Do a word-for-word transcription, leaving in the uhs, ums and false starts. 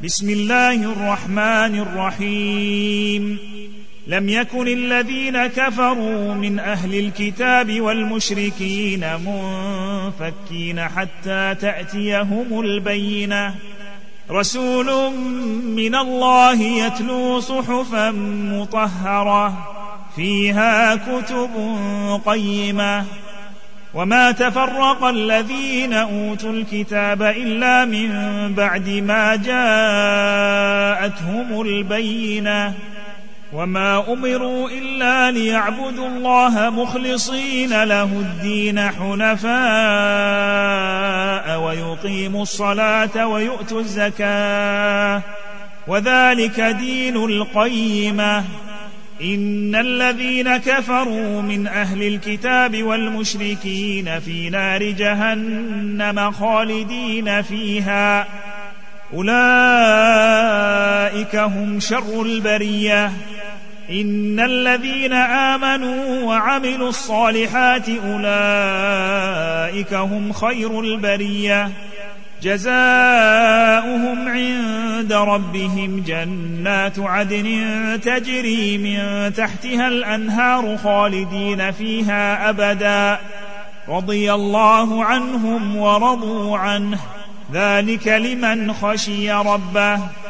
بسم الله الرحمن الرحيم. لم يكن الذين كفروا من أهل الكتاب والمشركين منفكين حتى تأتيهم البينة، رسول من الله يتلو صحفا مطهرة فيها كتب قيمة. وما تفرق الذين أوتوا الكتاب إلا من بعد ما جاءتهم البينة، وما أمروا إلا ليعبدوا الله مخلصين له الدين حنفاء ويقيموا الصلاة ويؤتوا الزكاة وذلك دين القيمة. إن الذين كفروا من أهل الكتاب والمشركين في نار جهنم خالدين فيها، أولئك هم شر البرية. إن الذين آمنوا وعملوا الصالحات أولئك هم خير البرية، جزاؤهم عند ربهم جنات عدن تجري من تحتها الأنهار خالدين فيها أبدا، رضي الله عنهم ورضوا عنه، ذلك لمن خشي ربه.